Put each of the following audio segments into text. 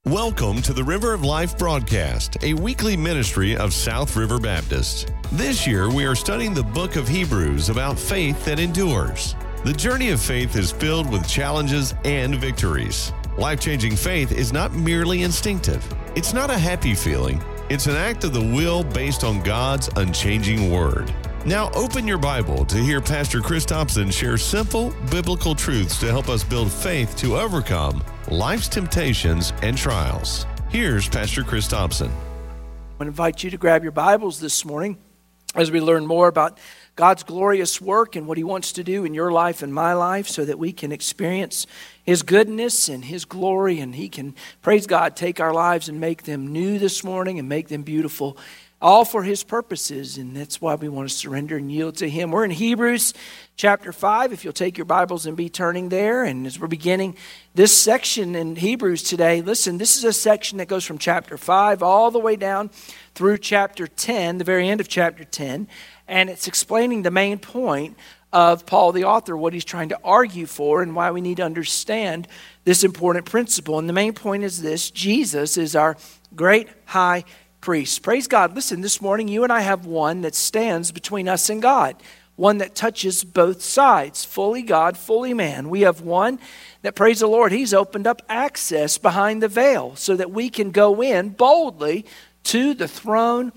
Welcome to the River of Life broadcast, a weekly ministry of South River Baptist. This year, we are studying the book of Hebrews about faith that endures. The journey of faith is filled with challenges and victories. Life-changing faith is not merely instinctive. It's not a happy feeling. It's an act of the will based on God's unchanging word. Now open your Bible to hear Pastor Chris Thompson share simple biblical truths to help us build faith to overcome life's temptations and trials. Here's Pastor Chris Thompson. I invite you to grab your Bibles this morning as we learn more about God's glorious work and what He wants to do in your life and my life so that we can experience His goodness and His glory, and He can, praise God, take our lives and make them new this morning and make them beautiful, all for His purposes, and that's why we want to surrender and yield to Him. We're in Hebrews chapter 5, if you'll take your Bibles and be turning there, and as we're beginning this section in Hebrews today, listen, this is a section that goes from chapter 5 all the way down through chapter 10, the very end of chapter 10, and it's explaining the main point of Paul the author, what he's trying to argue for and why we need to understand this important principle. And the main point is this: Jesus is our great high priest. Praise God. Listen, this morning you and I have one that stands between us and God, one that touches both sides, fully God, fully man. We have one that, praise the Lord, He's opened up access behind the veil so that we can go in boldly to the throne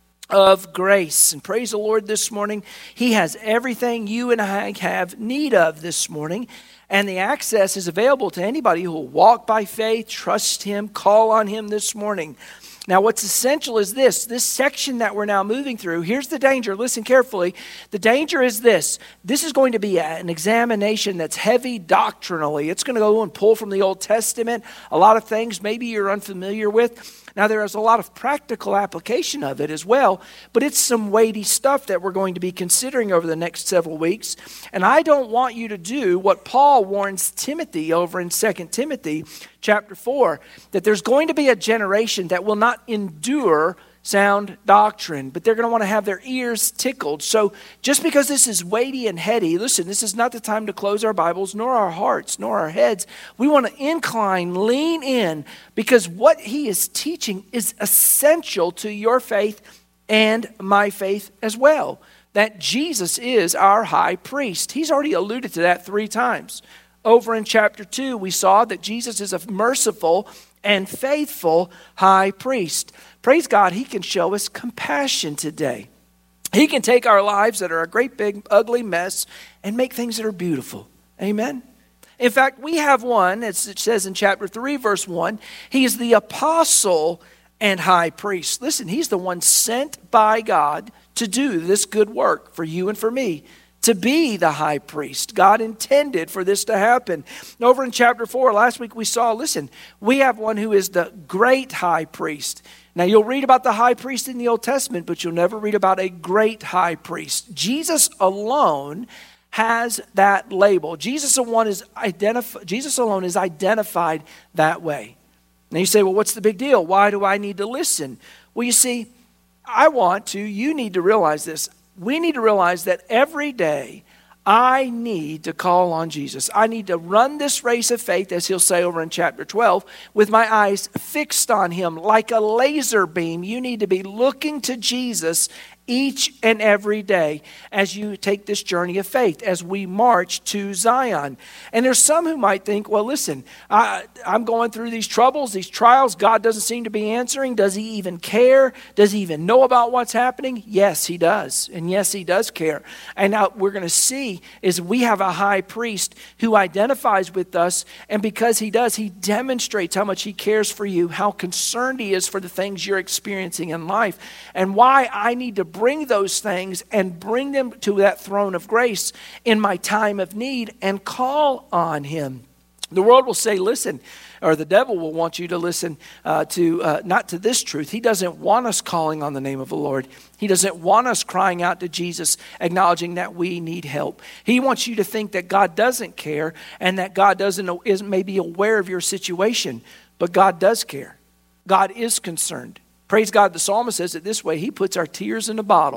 of grace. And praise the Lord, this morning He has everything you and I have need of this morning, and the access is available to anybody who will walk by faith, trust Him, call on Him this morning. Now, what's essential is this section that we're now moving through. Here's the danger. Listen carefully. The danger is this. This is going to be an examination that's heavy doctrinally. It's going to go and pull from the Old Testament, a lot of things maybe you're unfamiliar with. Now, there is a lot of practical application of it as well, but it's some weighty stuff that we're going to be considering over the next several weeks. And I don't want you to do what Paul warns Timothy over in 2 Timothy chapter 4, that there's going to be a generation that will not endure sound doctrine, but they're going to want to have their ears tickled. So just because this is weighty and heady, listen, this is not the time to close our Bibles, nor our hearts, nor our heads. We want to incline, lean in, because what he is teaching is essential to your faith and my faith as well, that Jesus is our high priest. He's already alluded to that 3 times. Over in chapter 2, we saw that Jesus is a merciful and faithful high priest. Praise God, He can show us compassion today. He can take our lives that are a great big ugly mess and make things that are beautiful. Amen? In fact, we have one, as it says in chapter 3, verse 1, He is the apostle and high priest. Listen, He's the one sent by God to do this good work for you and for me, to be the high priest. God intended for this to happen. Over in chapter 4, last week we saw, listen, we have one who is the great high priest. Now, you'll read about the high priest in the Old Testament, but you'll never read about a great high priest. Jesus alone has that label. Jesus alone is identified that way. Now, you say, well, what's the big deal? Why do I need to listen? Well, you see, you need to realize this. We need to realize that every day I need to call on Jesus. I need to run this race of faith, as He'll say over in chapter 12, with my eyes fixed on Him like a laser beam. You need to be looking to Jesus each and every day as you take this journey of faith, as we march to Zion. And there's some who might think, well, listen, I'm going through these troubles, these trials. God doesn't seem to be answering. Does He even care? Does He even know about what's happening? Yes, He does. And yes, He does care. And now we're going to see is we have a high priest who identifies with us. And because He does, He demonstrates how much He cares for you, how concerned He is for the things you're experiencing in life, and why I need to bring those things and bring them to that throne of grace in my time of need and call on Him. The world will say, listen, or the devil will want you to listen not to this truth. He doesn't want us calling on the name of the Lord. He doesn't want us crying out to Jesus, acknowledging that we need help. He wants you to think that God doesn't care and that God isn't maybe aware of your situation, but God does care. God is concerned. Praise God, the psalmist says it this way: He puts our tears in a bottle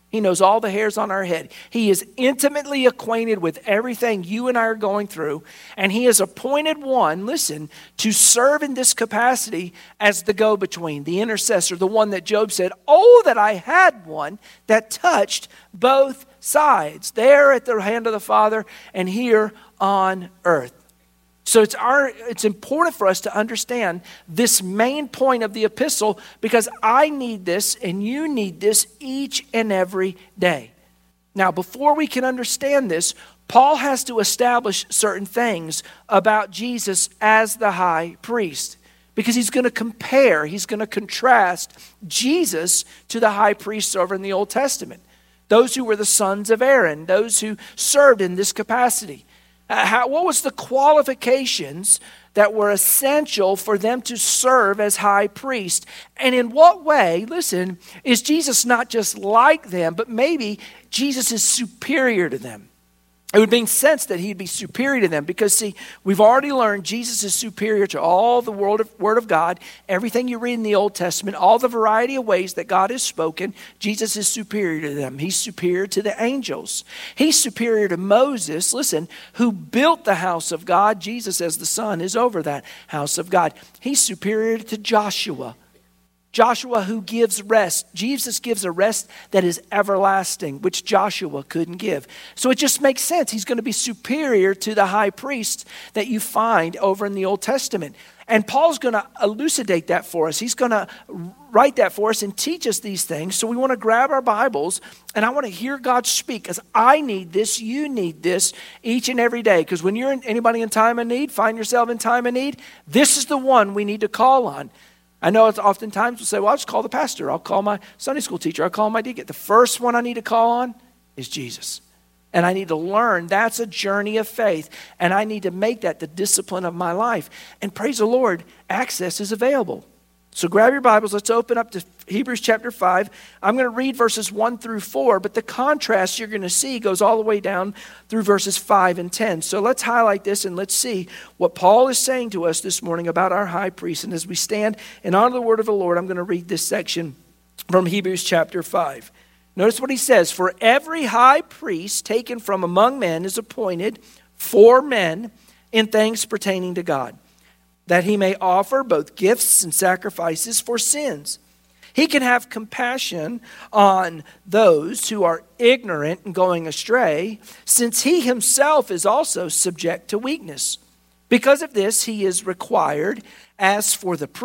He knows all the hairs on our head. He is intimately acquainted with everything you and I are going through. And he has appointed one, listen, to serve in this capacity as the go-between, the intercessor, the one that Job said, oh, that I had one that touched both sides, there at the hand of the Father and here on earth. So it's important for us to understand this main point of the epistle, because I need this and you need this each and every day. Now, before we can understand this, Paul has to establish certain things about Jesus as the high priest, because he's going to compare, he's going to contrast Jesus to the high priests over in the Old Testament, those who were the sons of Aaron, those who served in this capacity. What was the qualifications that were essential for them to serve as high priest? And in what way, listen, is Jesus not just like them, but maybe Jesus is superior to them? It would make sense that he'd be superior to them because, see, we've already learned Jesus is superior to all the Word of God, everything you read in the Old Testament, all the variety of ways that God has spoken. Jesus is superior to them. He's superior to the angels. He's superior to Moses, listen, who built the house of God. Jesus, as the Son, is over that house of God. He's superior to Joshua. Joshua who gives rest. Jesus gives a rest that is everlasting, which Joshua couldn't give. So it just makes sense. He's going to be superior to the high priests that you find over in the Old Testament. And Paul's going to elucidate that for us. He's going to write that for us and teach us these things. So we want to grab our Bibles and I want to hear God speak, because I need this, you need this each and every day. Because when you're anybody in time of need, find yourself in time of need, this is the one we need to call on. I know it's oftentimes we'll say, well, I'll just call the pastor. I'll call my Sunday school teacher. I'll call my deacon. The first one I need to call on is Jesus. And I need to learn that's a journey of faith. And I need to make that the discipline of my life. And praise the Lord, access is available. So grab your Bibles. Let's open up to Hebrews chapter 5. I'm going to read verses 1 through 4, but the contrast you're going to see goes all the way down through verses 5 and 10. So let's highlight this and let's see what Paul is saying to us this morning about our high priest. And as we stand and honor the word of the Lord, I'm going to read this section from Hebrews chapter 5. Notice what he says. For every high priest taken from among men is appointed for men in things pertaining to God, that he may offer both gifts and sacrifices for sins. He can have compassion on those who are ignorant and going astray, since he himself is also subject to weakness. Because of this, he is required, as for the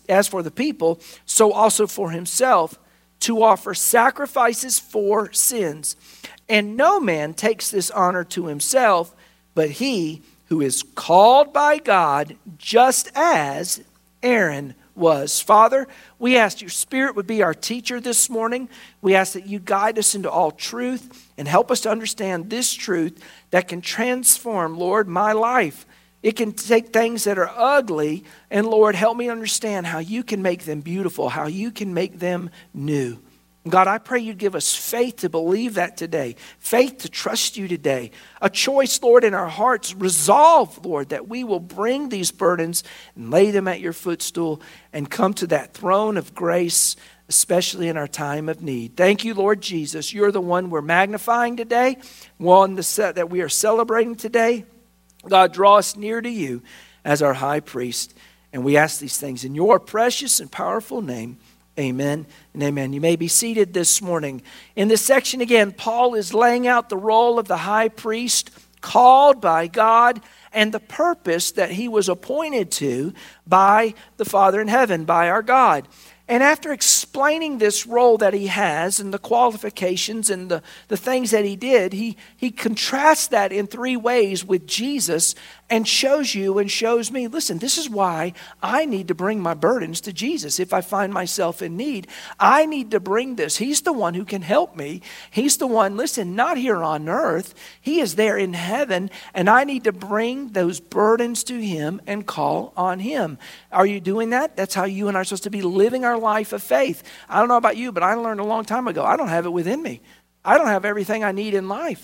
people, so also for himself, to offer sacrifices for sins. And no man takes this honor to himself, but he who is called by God, just as Aaron was. Father, we ask your Spirit would be our teacher this morning. We ask that you guide us into all truth and help us to understand this truth that can transform, Lord, my life. It can take things that are ugly, and Lord, help me understand how you can make them beautiful, how you can make them new. God, I pray you'd give us faith to believe that today, faith to trust you today, a choice, Lord, in our hearts, resolve, Lord, that we will bring these burdens and lay them at your footstool and come to that throne of grace, especially in our time of need. Thank you, Lord Jesus. You're the one we're magnifying today, one that we are celebrating today. God, draw us near to you as our high priest, and we ask these things in your precious and powerful name. Amen and amen. You may be seated this morning. In this section again, Paul is laying out the role of the high priest called by God and the purpose that he was appointed to by the Father in heaven, by our God. And after explaining this role that he has and the qualifications and the things that he did, he contrasts that in three ways with Jesus and shows you and shows me, listen, this is why I need to bring my burdens to Jesus. If I find myself in need, I need to bring this. He's the one who can help me. He's the one, listen, not here on earth. He is there in heaven, and I need to bring those burdens to him and call on him. Are you doing that? That's how you and I are supposed to be living our life of faith. I don't know about you, but I learned a long time ago, I don't have it within me. I don't have everything I need in life.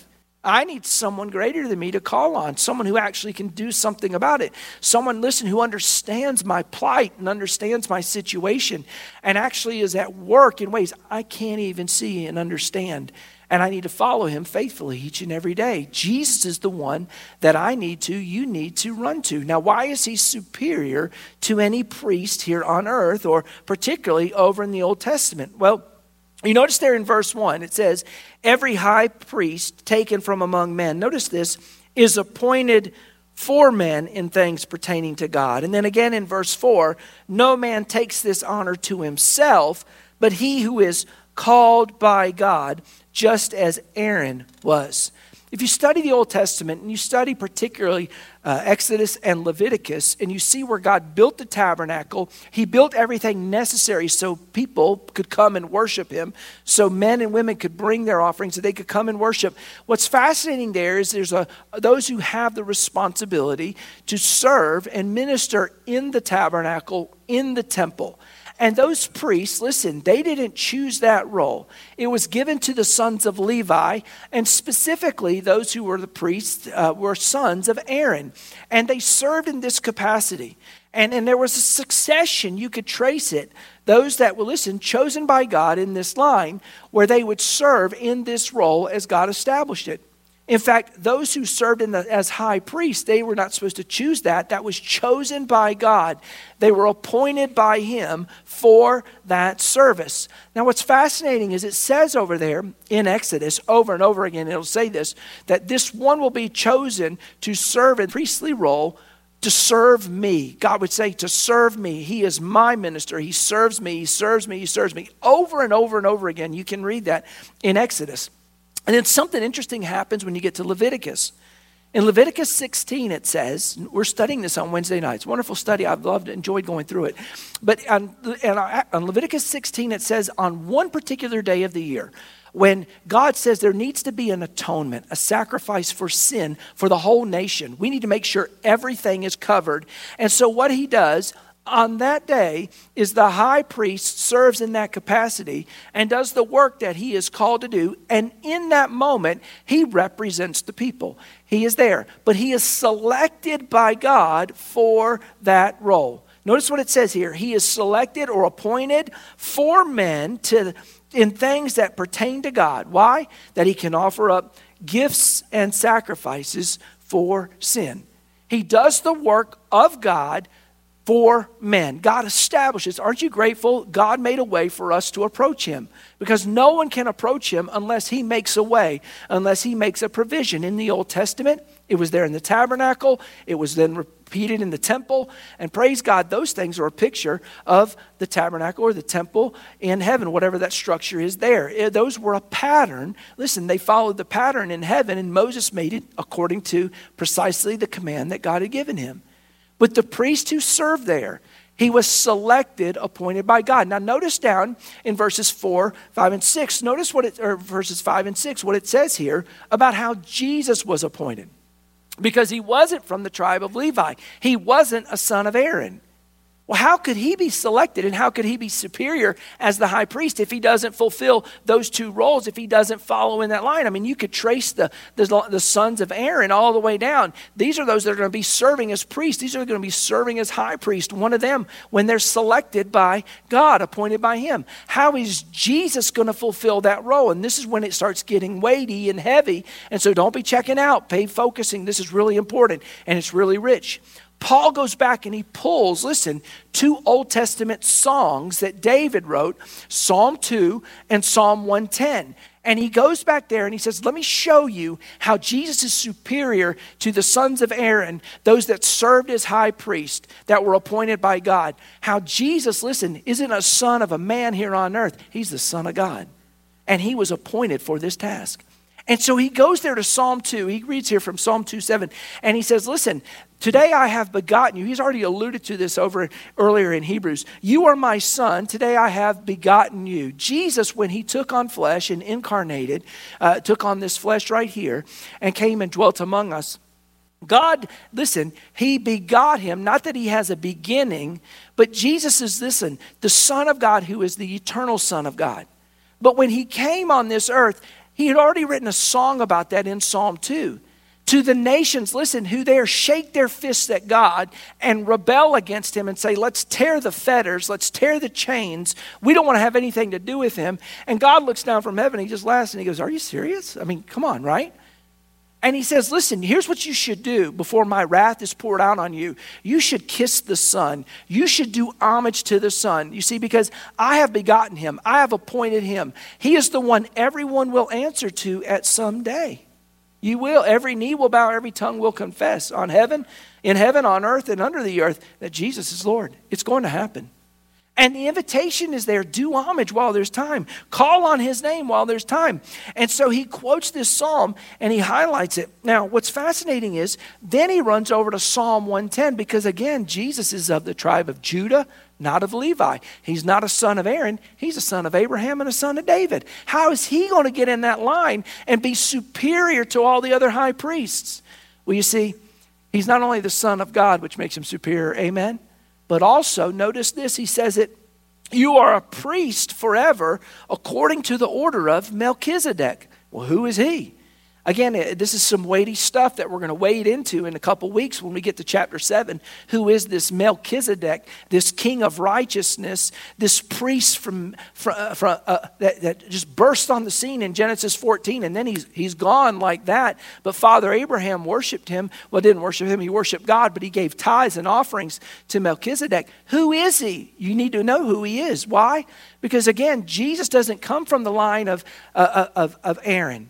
I need someone greater than me to call on, someone who actually can do something about it. Someone, listen, who understands my plight and understands my situation and actually is at work in ways I can't even see and understand. And I need to follow him faithfully each and every day. Jesus is the one that you need to run to. Now, why is he superior to any priest here on earth, or particularly over in the Old Testament? Well, you notice there in verse 1, it says, every high priest taken from among men, notice this, is appointed for men in things pertaining to God. And then again in verse 4, no man takes this honor to himself, but he who is called by God, just as Aaron was. If you study the Old Testament, and you study particularly Exodus and Leviticus, and you see where God built the tabernacle, he built everything necessary so people could come and worship him, so men and women could bring their offerings, so they could come and worship. What's fascinating there is there's those who have the responsibility to serve and minister in the tabernacle, in the temple. And those priests, listen, they didn't choose that role. It was given to the sons of Levi, and specifically those who were the priests were sons of Aaron. And they served in this capacity. And there was a succession, you could trace it. Those that were, listen, chosen by God in this line, where they would serve in this role as God established it. In fact, those who served as high priests, they were not supposed to choose that. That was chosen by God. They were appointed by him for that service. Now, what's fascinating is it says over there in Exodus, over and over again, it'll say this, that this one will be chosen to serve in priestly role, to serve me. God would say, to serve me. He is my minister. He serves me. He serves me. He serves me. Over and over and over again. You can read that in Exodus. And then something interesting happens when you get to Leviticus. In Leviticus 16, it says, we're studying this on Wednesday nights. Wonderful study. I've enjoyed going through it. But on Leviticus 16, it says on one particular day of the year, when God says there needs to be an atonement, a sacrifice for sin for the whole nation, we need to make sure everything is covered. And so what he does on that day is the high priest serves in that capacity and does the work that he is called to do. And in that moment, he represents the people. He is there, but he is selected by God for that role. Notice what it says here. He is selected or appointed for men in things that pertain to God. Why? That he can offer up gifts and sacrifices for sin. He does the work of God for men. God establishes. Aren't you grateful? God made a way for us to approach him, because no one can approach him unless he makes a way, unless he makes a provision. In the Old Testament, it was there in the tabernacle. It was then repeated in the temple. And praise God, those things are a picture of the tabernacle or the temple in heaven, whatever that structure is there. Those were a pattern. Listen, they followed the pattern in heaven, and Moses made it according to precisely the command that God had given him. But the priest who served there, he was selected, appointed by God. Now notice down in verses 4, 5, and 6. Notice verses 5 and 6, what it says here about how Jesus was appointed. Because he wasn't from the tribe of Levi. He wasn't a son of Aaron. Well, how could he be selected and how could he be superior as the high priest if he doesn't fulfill those two roles, if he doesn't follow in that line? I mean, you could trace the sons of Aaron all the way down. These are those that are going to be serving as priests. These are going to be serving as high priest. One of them, when they're selected by God, appointed by him. How is Jesus going to fulfill that role? And this is when it starts getting weighty and heavy. And so don't be checking out. Pay focusing. This is really important and it's really rich. Paul goes back and he pulls, listen, two Old Testament songs that David wrote, Psalm 2 and Psalm 110. And he goes back there and he says, let me show you how Jesus is superior to the sons of Aaron, those that served as high priest, that were appointed by God. How Jesus, listen, isn't a son of a man here on earth. He's the Son of God. And he was appointed for this task. And so he goes there to Psalm 2. He reads here from Psalm 2:7. And he says, listen, today I have begotten you. He's already alluded to this earlier in Hebrews. You are my son. Today I have begotten you. Jesus, when he took on flesh and incarnated, took on this flesh right here and came and dwelt among us. God, listen, he begot him, not that he has a beginning, but Jesus is, listen, the Son of God who is the eternal Son of God. But when he came on this earth, He had already written a song about that in Psalm 2. To the nations, listen, who there shake their fists at God and rebel against him and say, let's tear the fetters, let's tear the chains. We don't want to have anything to do with him. And God looks down from heaven, he just laughs and he goes, are you serious? I mean, come on, right? And he says, listen, here's what you should do before my wrath is poured out on you. You should kiss the Son. You should do homage to the Son. You see, because I have begotten him. I have appointed him. He is the one everyone will answer to at some day. You will. Every knee will bow, every tongue will confess in heaven, on earth, and under the earth that Jesus is Lord. It's going to happen. And the invitation is there. Do homage while there's time. Call on his name while there's time. And so he quotes this psalm and he highlights it. Now, what's fascinating is then he runs over to Psalm 110 because, again, Jesus is of the tribe of Judah, not of Levi. He's not a son of Aaron. He's a son of Abraham and a son of David. How is he going to get in that line and be superior to all the other high priests? Well, you see, he's not only the Son of God, which makes him superior, amen? But also, notice this, he says it, you are a priest forever according to the order of Melchizedek. Well, who is he? Again, this is some weighty stuff that we're going to wade into in a couple weeks when we get to chapter 7. Who is this Melchizedek, this king of righteousness, this priest that just burst on the scene in Genesis 14, and then he's gone like that. But Father Abraham worshipped him. Well, didn't worship him, he worshiped God, but he gave tithes and offerings to Melchizedek. Who is he? You need to know who he is. Why? Because again, Jesus doesn't come from the line of Aaron.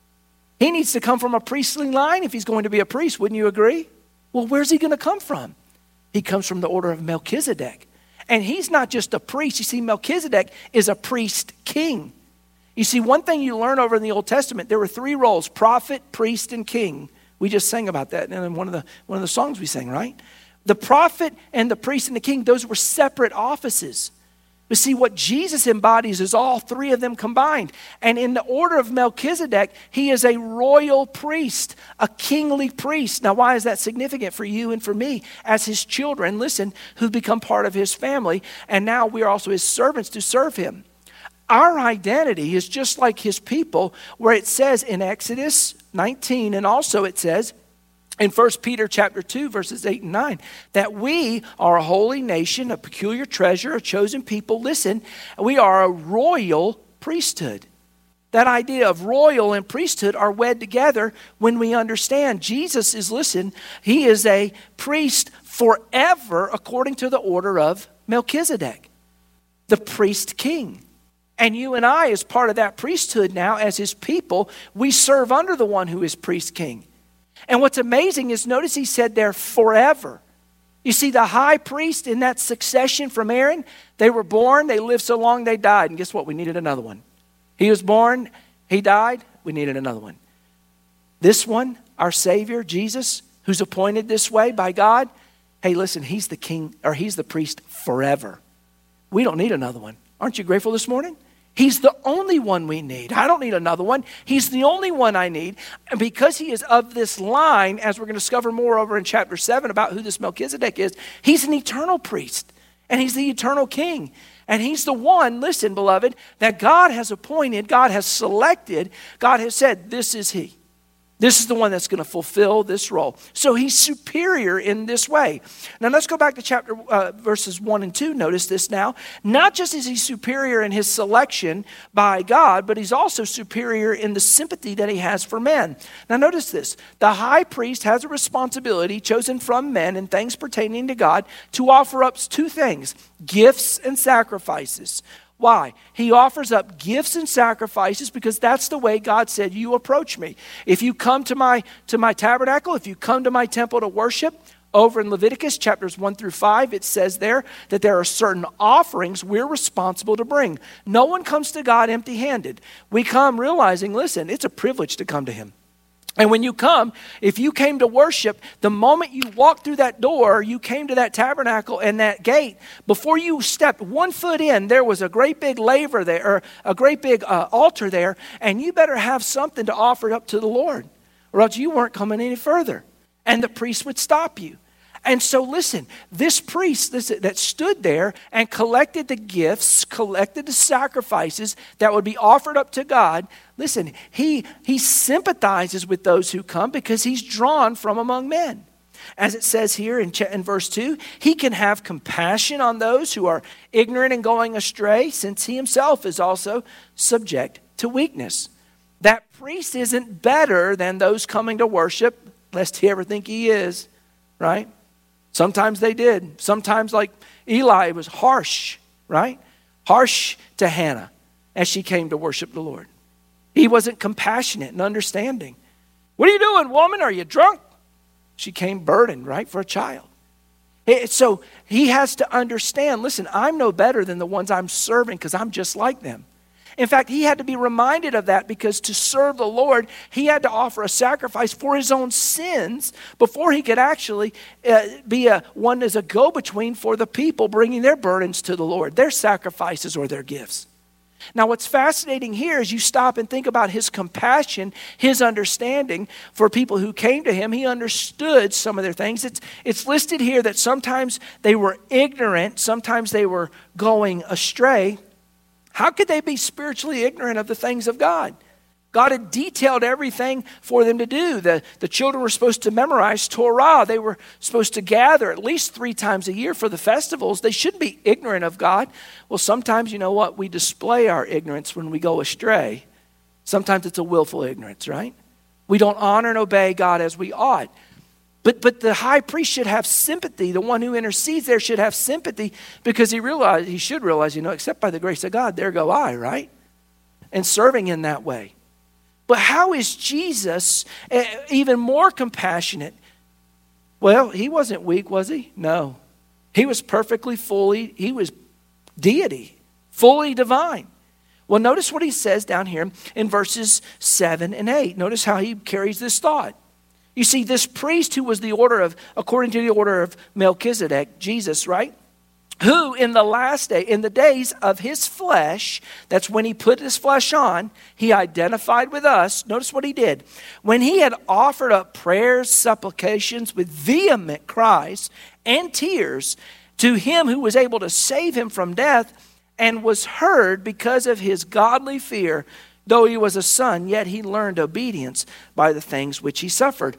He needs to come from a priestly line if he's going to be a priest. Wouldn't you agree? Well, where's he going to come from? He comes from the order of Melchizedek. And he's not just a priest. You see, Melchizedek is a priest king. You see, one thing you learn over in the Old Testament, there were 3 roles: prophet, priest, and king. We just sang about that in one of the songs we sang, right? The prophet and the priest and the king, those were separate offices. But see, what Jesus embodies is all 3 of them combined. And in the order of Melchizedek, he is a royal priest, a kingly priest. Now, why is that significant for you and for me as his children, listen, who've become part of his family, and now we are also his servants to serve him? Our identity is just like his people, where it says in Exodus 19, and also it says in 1 Peter chapter 2, verses 8 and 9, that we are a holy nation, a peculiar treasure, a chosen people. Listen, we are a royal priesthood. That idea of royal and priesthood are wed together when we understand Jesus is, listen, he is a priest forever according to the order of Melchizedek, the priest king. And you and I, as part of that priesthood now, as his people, we serve under the one who is priest king. And what's amazing is, notice he said there, forever. You see, the high priest in that succession from Aaron, they were born, they lived so long, they died. And guess what? We needed another one. He was born, he died, we needed another one. This one, our Savior, Jesus, who's appointed this way by God, hey, listen, he's the king, or he's the priest forever. We don't need another one. Aren't you grateful this morning? He's the only one we need. I don't need another one. He's the only one I need. And because he is of this line, as we're going to discover more over in chapter 7 about who this Melchizedek is, he's an eternal priest. And he's the eternal king. And he's the one, listen, beloved, that God has appointed, God has selected, God has said, this is he. This is the one that's going to fulfill this role. So he's superior in this way. Now let's go back to chapter verses 1 and 2. Notice this now. Not just is he superior in his selection by God, but he's also superior in the sympathy that he has for men. Now notice this. The high priest has a responsibility chosen from men in things pertaining to God to offer up 2 things: gifts and sacrifices. Why? He offers up gifts and sacrifices because that's the way God said, you approach me. If you come to my tabernacle, if you come to my temple to worship, over in Leviticus chapters 1 through 5, it says there that there are certain offerings we're responsible to bring. No one comes to God empty-handed. We come realizing, listen, it's a privilege to come to him. And when you come, if you came to worship, the moment you walked through that door, you came to that tabernacle and that gate, before you stepped 1 foot in, there was a great big laver there, or a great big altar there, and you better have something to offer up to the Lord, or else you weren't coming any further. And the priest would stop you. And so listen, this priest that stood there and collected the gifts, collected the sacrifices that would be offered up to God, listen, he sympathizes with those who come because he's drawn from among men. As it says here in verse 2, he can have compassion on those who are ignorant and going astray, since he himself is also subject to weakness. That priest isn't better than those coming to worship, lest he ever think he is, right? Sometimes they did. Sometimes, like Eli, was harsh, right? Harsh to Hannah as she came to worship the Lord. He wasn't compassionate and understanding. What are you doing, woman? Are you drunk? She came burdened, right, for a child. So he has to understand, listen, I'm no better than the ones I'm serving because I'm just like them. In fact, he had to be reminded of that because to serve the Lord, he had to offer a sacrifice for his own sins before he could actually be one as a go-between for the people bringing their burdens to the Lord, their sacrifices or their gifts. Now, what's fascinating here is you stop and think about his compassion, his understanding for people who came to him. He understood some of their things. It's listed here that sometimes they were ignorant, sometimes they were going astray. How could they be spiritually ignorant of the things of God? God had detailed everything for them to do. The children were supposed to memorize Torah. They were supposed to gather at least 3 times a year for the festivals. They shouldn't be ignorant of God. Well, sometimes, you know what? We display our ignorance when we go astray. Sometimes it's a willful ignorance, right? We don't honor and obey God as we ought. But the high priest should have sympathy. The one who intercedes there should have sympathy because he should realize, except by the grace of God, there go I, right? And serving in that way. But how is Jesus even more compassionate? Well, he wasn't weak, was he? No. He was he was deity, fully divine. Well, notice what he says down here in verses 7 and 8. Notice how he carries this thought. You see, this priest who was according to the order of Melchizedek, Jesus, right? Who in the last day, in the days of his flesh, that's when he put his flesh on, he identified with us. Notice what he did. When he had offered up prayers, supplications with vehement cries and tears to him who was able to save him from death, and was heard because of his godly fear, though he was a son, yet he learned obedience by the things which he suffered.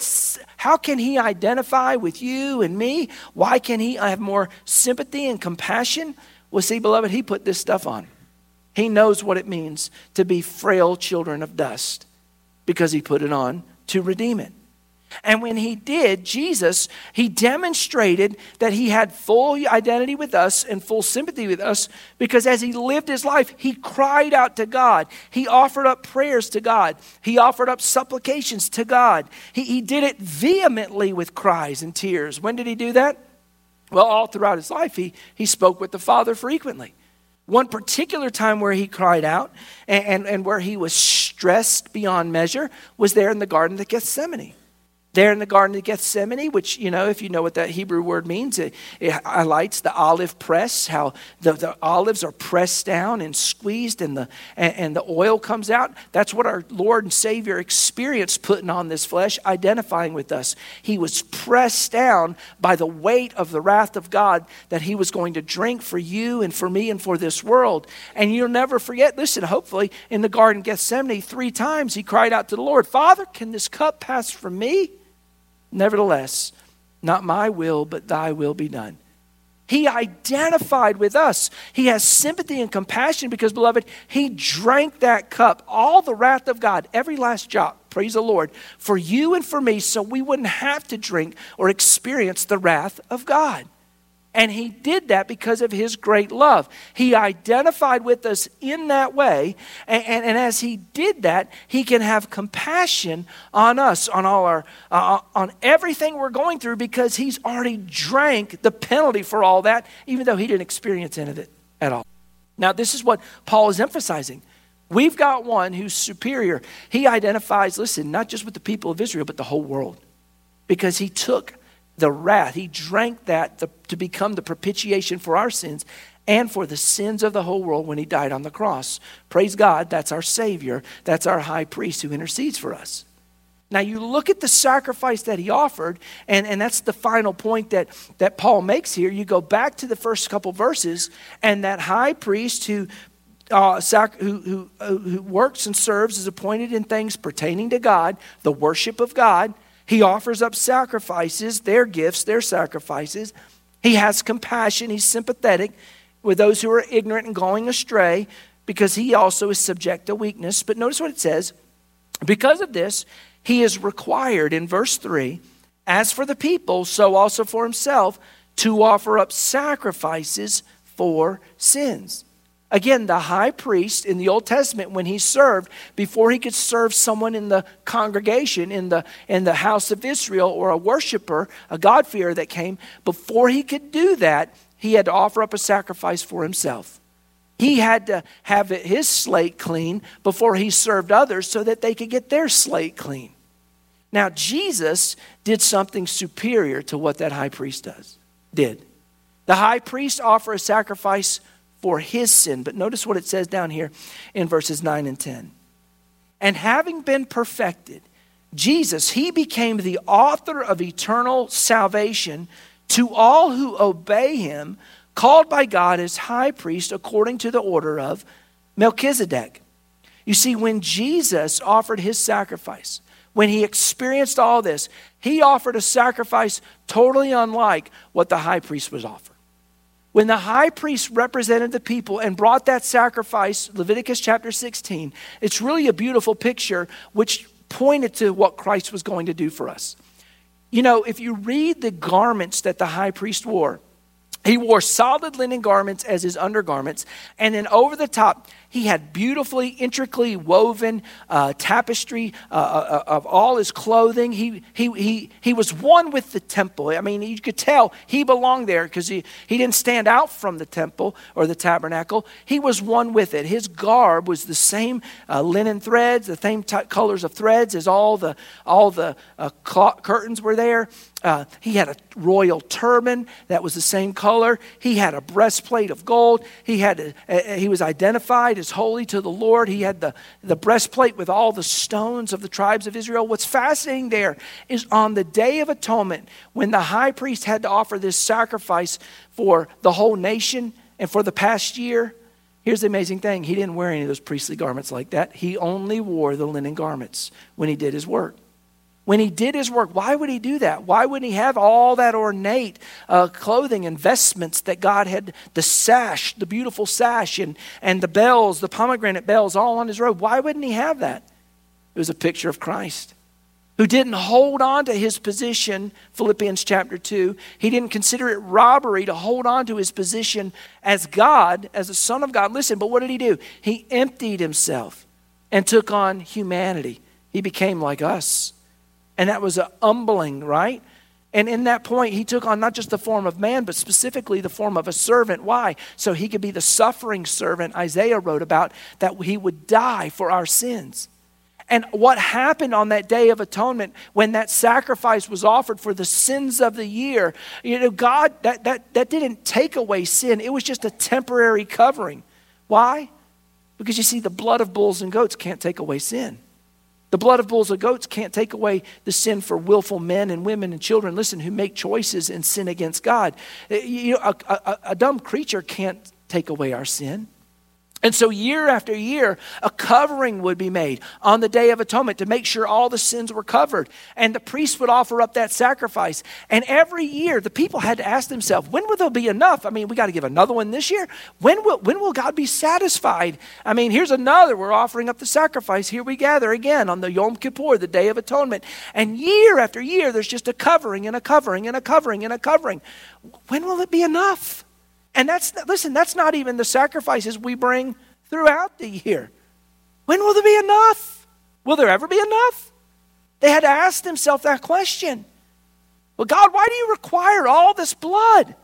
How can he identify with you and me? Why can he have more sympathy and compassion? Well, see, beloved, he put this stuff on. He knows what it means to be frail children of dust because he put it on to redeem it. And when he did, Jesus, he demonstrated that he had full identity with us and full sympathy with us because as he lived his life, he cried out to God. He offered up prayers to God. He offered up supplications to God. He did it vehemently with cries and tears. When did he do that? Well, all throughout his life, he spoke with the Father frequently. One particular time where he cried out and where he was stressed beyond measure was there in the Garden of Gethsemane. There in the Garden of Gethsemane, which, if you know what that Hebrew word means, it highlights the olive press, how the olives are pressed down and squeezed and the oil comes out. That's what our Lord and Savior experienced putting on this flesh, identifying with us. He was pressed down by the weight of the wrath of God that he was going to drink for you and for me and for this world. And you'll never forget, listen, hopefully in the Garden of Gethsemane 3 times he cried out to the Lord, Father, can this cup pass from me? Nevertheless, not my will, but thy will be done. He identified with us. He has sympathy and compassion because, beloved, he drank that cup, all the wrath of God, every last drop, praise the Lord, for you and for me, so we wouldn't have to drink or experience the wrath of God. And he did that because of his great love. He identified with us in that way. And as he did that, he can have compassion on us, on all on everything we're going through because he's already drank the penalty for all that, even though he didn't experience any of it at all. Now, this is what Paul is emphasizing. We've got one who's superior. He identifies, listen, not just with the people of Israel, but the whole world. Because he took the wrath. He drank that to become the propitiation for our sins and for the sins of the whole world when he died on the cross. Praise God, that's our Savior. That's our high priest who intercedes for us. Now you look at the sacrifice that he offered, and that's the final point that Paul makes here. You go back to the first couple verses, and that high priest who works and serves is appointed in things pertaining to God, the worship of God. He offers up sacrifices, their gifts, their sacrifices. He has compassion. He's sympathetic with those who are ignorant and going astray, because he also is subject to weakness. But notice what it says. Because of this, he is required in verse 3, as for the people, so also for himself, to offer up sacrifices for sins. Again, the high priest in the Old Testament, when he served, before he could serve someone in the congregation, in the house of Israel, or a worshiper, a God-fearer that came, before he could do that, he had to offer up a sacrifice for himself. He had to have his slate clean before he served others so that they could get their slate clean. Now, Jesus did something superior to what that high priest did. The high priest offered a sacrifice for his sin. But notice what it says down here in verses 9 and 10. And having been perfected, Jesus, he became the author of eternal salvation to all who obey him, called by God as high priest according to the order of Melchizedek. You see, when Jesus offered his sacrifice, when he experienced all this, he offered a sacrifice totally unlike what the high priest was offered. When the high priest represented the people and brought that sacrifice, Leviticus chapter 16, it's really a beautiful picture which pointed to what Christ was going to do for us. You know, if you read the garments that the high priest wore, he wore solid linen garments as his undergarments, and then over the top, he had beautifully, intricately woven tapestry of all his clothing. He was one with the temple. I mean, you could tell he belonged there because he didn't stand out from the temple or the tabernacle. He was one with it. His garb was the same linen threads, the same colors of threads as all the curtains were there. He had a royal turban that was the same color. He had a breastplate of gold. He was identified as holy to the Lord. He had the breastplate with all the stones of the tribes of Israel. What's fascinating there is on the Day of Atonement, when the high priest had to offer this sacrifice for the whole nation and for the past year, here's the amazing thing. He didn't wear any of those priestly garments like that. He only wore the linen garments when he did his work. When he did his work, why would he do that? Why wouldn't he have all that ornate clothing and vestments that God had, the sash, the beautiful sash, and the bells, the pomegranate bells all on his robe? Why wouldn't he have that? It was a picture of Christ, who didn't hold on to his position, Philippians chapter 2. He didn't consider it robbery to hold on to his position as God, as the Son of God. Listen, but what did he do? He emptied himself and took on humanity. He became like us. And that was a humbling, right? And in that point, he took on not just the form of man, but specifically the form of a servant. Why? So he could be the suffering servant Isaiah wrote about, that he would die for our sins. And what happened on that Day of Atonement when that sacrifice was offered for the sins of the year, you know, God, that didn't take away sin. It was just a temporary covering. Why? Because you see, the blood of bulls and goats can't take away sin. The blood of bulls and goats can't take away the sin for willful men and women and children, listen, who make choices and sin against God. You know, a dumb creature can't take away our sin. And so year after year, a covering would be made on the Day of Atonement to make sure all the sins were covered. And the priest would offer up that sacrifice. And every year, the people had to ask themselves, when will there be enough? I mean, we got to give another one this year. When will God be satisfied? I mean, here's another. We're offering up the sacrifice. Here we gather again on the Yom Kippur, the Day of Atonement. And year after year, there's just a covering and a covering and a covering and a covering. When will it be enough? And that's not even the sacrifices we bring throughout the year. When will there be enough? Will there ever be enough? They had to ask themselves that question. Well, God, why do you require all this blood?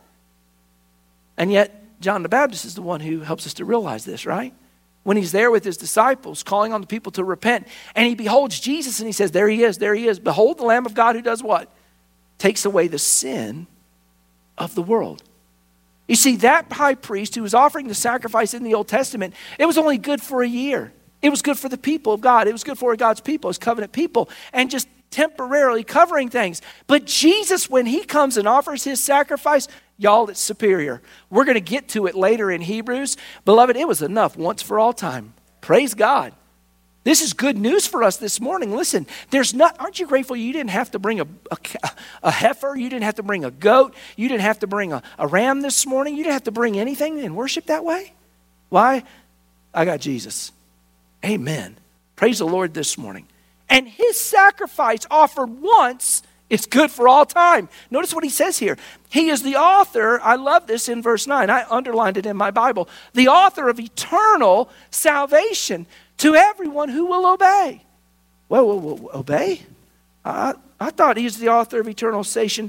And yet, John the Baptist is the one who helps us to realize this, right? When he's there with his disciples, calling on the people to repent, and he beholds Jesus and he says, there he is. Behold the Lamb of God who does what? Takes away the sin of the world. You see, that high priest who was offering the sacrifice in the Old Testament, it was only good for a year. It was good for the people of God. It was good for God's people, his covenant people. And just temporarily covering things. But Jesus, when he comes and offers his sacrifice, y'all, it's superior. We're going to get to it later in Hebrews. Beloved, it was enough once for all time. Praise God. This is good news for us this morning. Listen, aren't you grateful you didn't have to bring a heifer? You didn't have to bring a goat. You didn't have to bring a ram this morning. You didn't have to bring anything and worship that way. Why? I got Jesus. Amen. Praise the Lord this morning. And his sacrifice offered once is good for all time. Notice what he says here. He is the author, I love this in verse 9. I underlined it in my Bible. The author of eternal salvation to everyone who will obey. Well, obey? I thought he's the author of eternal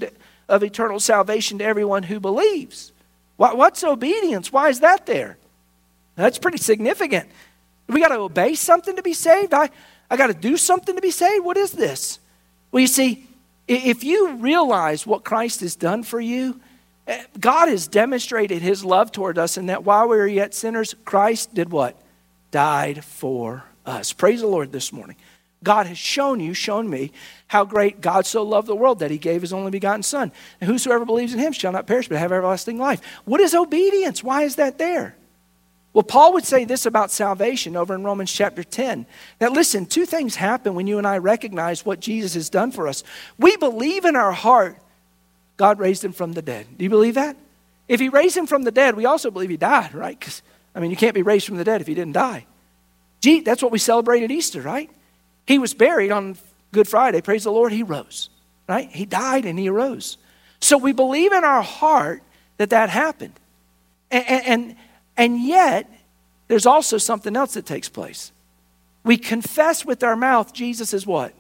salvation to everyone who believes. What's obedience? Why is that there? That's pretty significant. We got to obey something to be saved? I got to do something to be saved? What is this? Well, you see, if you realize what Christ has done for you, God has demonstrated his love toward us in that while we were yet sinners, Christ did what? Died for us. Praise the Lord this morning. God has shown me how great God so loved the world that he gave his only begotten Son. And whosoever believes in him shall not perish but have everlasting life. What is obedience? Why is that there? Well, Paul would say this about salvation over in Romans chapter 10. That listen, two things happen when you and I recognize what Jesus has done for us. We believe in our heart God raised him from the dead. Do you believe that? If he raised him from the dead, we also believe he died, right? Because you can't be raised from the dead if he didn't die. Gee, that's what we celebrate at Easter, right? He was buried on Good Friday. Praise the Lord, he rose, right? He died and he arose. So we believe in our heart that happened. And yet, there's also something else that takes place. We confess with our mouth Jesus is what?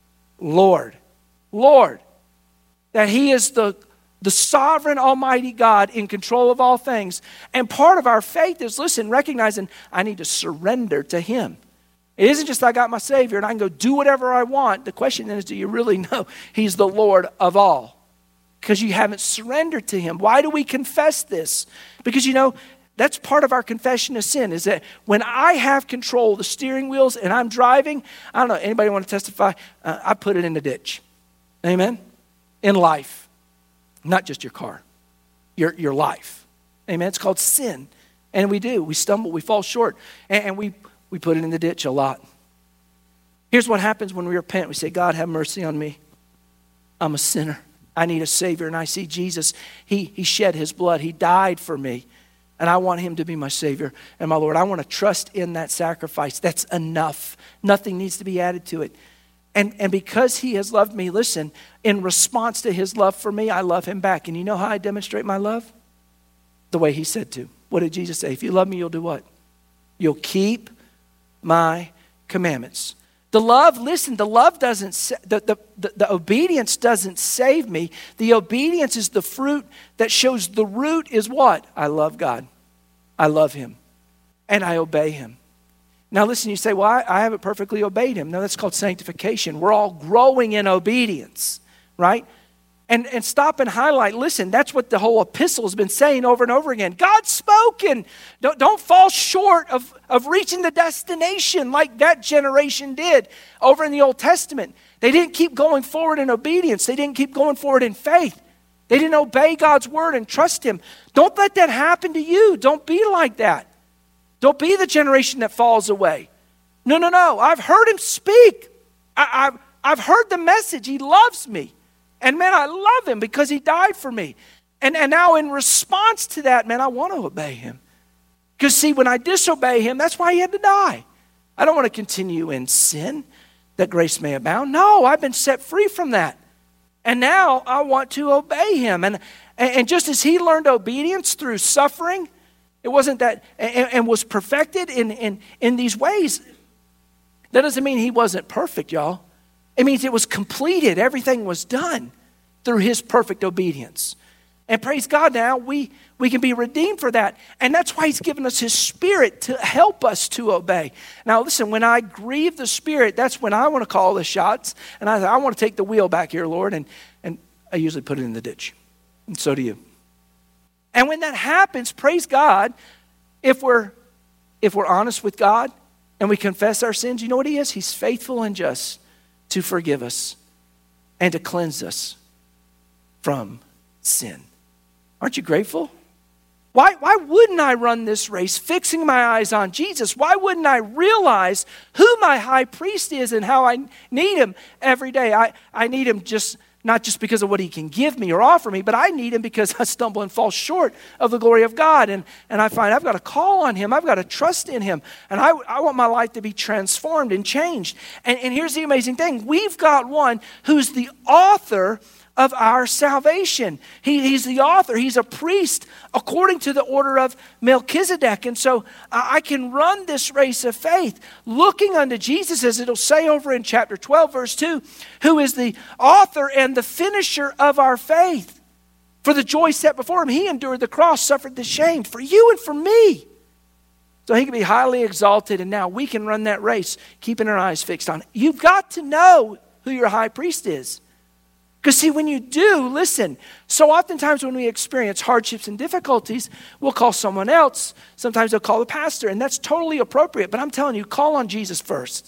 Lord. Lord. That he is the sovereign almighty God in control of all things. And part of our faith is, listen, recognizing I need to surrender to him. It isn't just I got my Savior and I can go do whatever I want. The question is, do you really know he's the Lord of all? Because you haven't surrendered to him. Why do we confess this? Because that's part of our confession of sin, is that when I have control of the steering wheels and I'm driving, I don't know, anybody want to testify? I put it in the ditch. Amen? In life. Not just your car. Your life. Amen? It's called sin. And we do. We stumble. We fall short. And we put it in the ditch a lot. Here's what happens when we repent. We say, God, have mercy on me. I'm a sinner. I need a Savior. And I see Jesus. He shed his blood. He died for me. And I want him to be my Savior and my Lord. I want to trust in that sacrifice. That's enough. Nothing needs to be added to it. And because he has loved me, listen, in response to his love for me, I love him back. And you know how I demonstrate my love? The way he said to. What did Jesus say? If you love me, you'll do what? You'll keep my commandments. The love, listen, the love doesn't, the obedience doesn't save me. The obedience is the fruit that shows the root is what? I love God. I love him. And I obey him. Now listen, you say, well, I haven't perfectly obeyed him. No, that's called sanctification. We're all growing in obedience, right? And stop and highlight, listen, that's what the whole epistle has been saying over and over again. God's spoken. Don't fall short of reaching the destination like that generation did over in the Old Testament. They didn't keep going forward in obedience. They didn't keep going forward in faith. They didn't obey God's word and trust him. Don't let that happen to you. Don't be like that. Don't be the generation that falls away. No. I've heard him speak. I've heard the message. He loves me. And man, I love him because he died for me. And now in response to that, man, I want to obey him. Because see, when I disobey him, that's why he had to die. I don't want to continue in sin that grace may abound. No, I've been set free from that. And now I want to obey him. And just as he learned obedience through suffering, it wasn't that, and was perfected in these ways. That doesn't mean he wasn't perfect, y'all. It means it was completed. Everything was done through his perfect obedience. And praise God, now we can be redeemed for that. And that's why he's given us his Spirit to help us to obey. Now listen, when I grieve the Spirit, that's when I want to call the shots. And I want to take the wheel back here, Lord. And I usually put it in the ditch. And so do you. And when that happens, praise God, if we're honest with God and we confess our sins, you know what he is? He's faithful and just to forgive us and to cleanse us from sin. Aren't you grateful? Why wouldn't I run this race fixing my eyes on Jesus? Why wouldn't I realize who my high priest is and how I need him every day? I need him not just because of what he can give me or offer me, but I need him because I stumble and fall short of the glory of God. And I find I've got to call on him. I've got to trust in him. And I want my life to be transformed and changed. And here's the amazing thing. We've got one who's the author of our salvation. He's the author. He's a priest according to the order of Melchizedek. And so I can run this race of faith looking unto Jesus, as it'll say over in chapter 12, verse 2, who is the author and the finisher of our faith. For the joy set before him, he endured the cross, suffered the shame for you and for me. So he can be highly exalted, and now we can run that race, keeping our eyes fixed on it. You've got to know who your high priest is. Because see, when you do, listen, so oftentimes when we experience hardships and difficulties, we'll call someone else. Sometimes they'll call the pastor, and that's totally appropriate. But I'm telling you, call on Jesus first.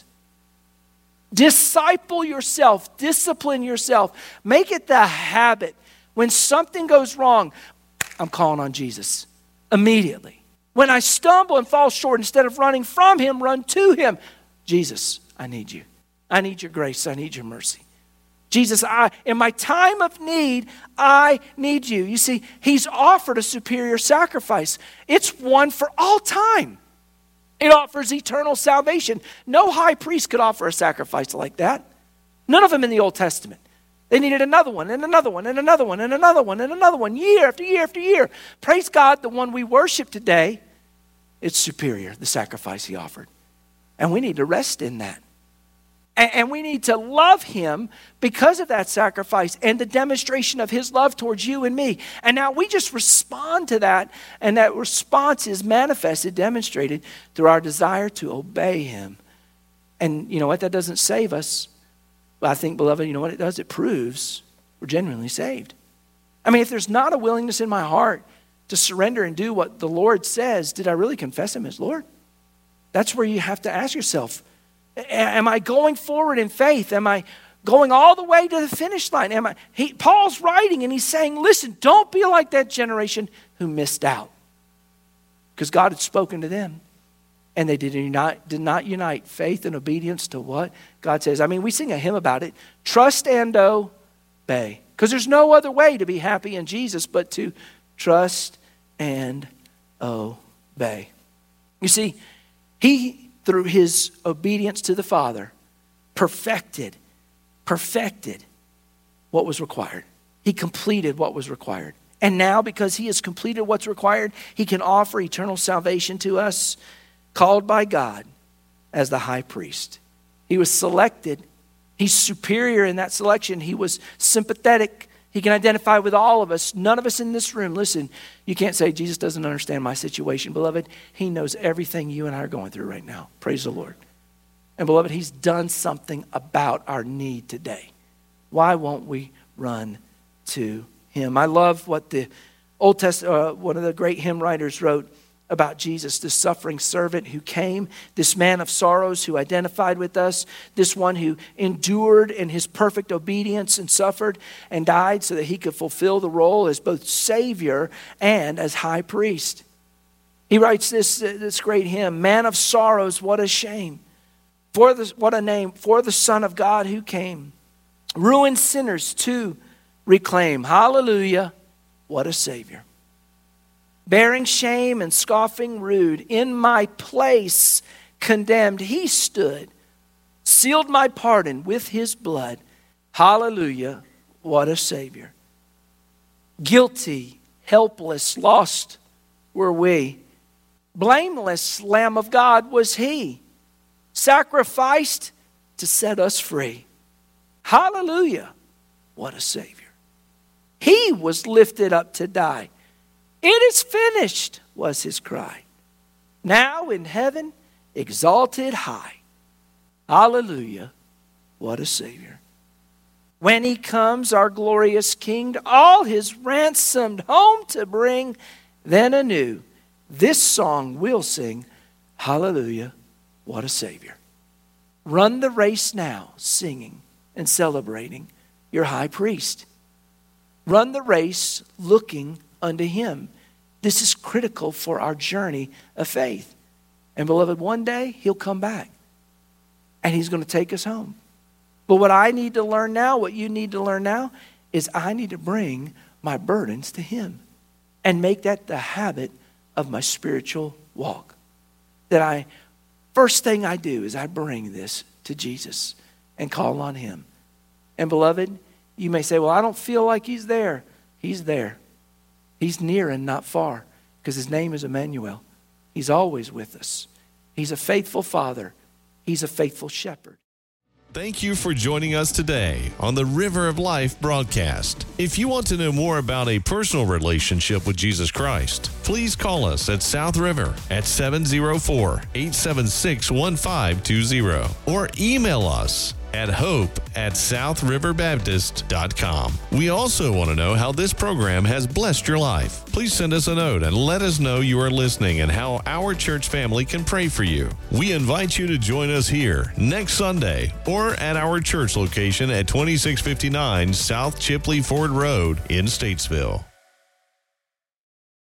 Disciple yourself. Discipline yourself. Make it the habit. When something goes wrong, I'm calling on Jesus immediately. When I stumble and fall short, instead of running from him, run to him. Jesus, I need you. I need your grace. I need your mercy. Jesus, in my time of need, I need you. You see, he's offered a superior sacrifice. It's one for all time. It offers eternal salvation. No high priest could offer a sacrifice like that. None of them in the Old Testament. They needed another one, and another one, and another one, and another one, and another one, year after year after year. Praise God, the one we worship today, it's superior, the sacrifice he offered. And we need to rest in that. And we need to love him because of that sacrifice and the demonstration of his love towards you and me. And now we just respond to that, and that response is manifested, demonstrated through our desire to obey him. And you know what? That doesn't save us. But I think, beloved, you know what it does? It proves we're genuinely saved. I mean, if there's not a willingness in my heart to surrender and do what the Lord says, did I really confess him as Lord? That's where you have to ask yourself, am I going forward in faith? Am I going all the way to the finish line? Paul's writing and he's saying, listen, don't be like that generation who missed out. Because God had spoken to them. And they did not unite faith and obedience to what God says. I mean, we sing a hymn about it. Trust and obey. Because there's no other way to be happy in Jesus but to trust and obey. You see, he, through his obedience to the Father, perfected what was required. He completed what was required. And now, because he has completed what's required, he can offer eternal salvation to us, called by God as the high priest. He was selected. He's superior in that selection. He was sympathetic. He can identify with all of us. None of us in this room, listen, you can't say Jesus doesn't understand my situation. Beloved, he knows everything you and I are going through right now. Praise the Lord. And beloved, he's done something about our need today. Why won't we run to him? I love what the Old Testament, one of the great hymn writers wrote about Jesus, this suffering servant who came, this man of sorrows who identified with us, this one who endured in his perfect obedience and suffered and died so that he could fulfill the role as both Savior and as high priest. He writes this great hymn, man of sorrows, what a shame. What a name for the Son of God who came. Ruined sinners to reclaim. Hallelujah, what a Savior. Bearing shame and scoffing rude, in my place condemned he stood, sealed my pardon with his blood. Hallelujah, what a Savior. Guilty, helpless, lost were we. Blameless Lamb of God was he, sacrificed to set us free. Hallelujah, what a Savior. He was lifted up to die. It is finished, was his cry. Now in heaven, exalted high. Hallelujah, what a Savior. When he comes, our glorious King, to all his ransomed home to bring, then anew, this song we'll sing. Hallelujah, what a Savior. Run the race now, singing and celebrating your high priest. Run the race looking unto him. This is critical for our journey of faith. And beloved, one day he'll come back and he's going to take us home. But what I need to learn now, what you need to learn now, is I need to bring my burdens to him and make that the habit of my spiritual walk. That first thing I do is I bring this to Jesus and call on him. And beloved, you may say, well, I don't feel like he's there. He's there. He's near and not far, because his name is Emmanuel. He's always with us. He's a faithful father. He's a faithful shepherd. Thank you for joining us today on the River of Life broadcast. If you want to know more about a personal relationship with Jesus Christ, please call us at South River at 704-876-1520 or email us at hope@southriverbaptist.com. We also want to know how this program has blessed your life. Please send us a note and let us know you are listening and how our church family can pray for you. We invite you to join us here next Sunday or at our church location at 2659 South Chipley Ford Road in Statesville.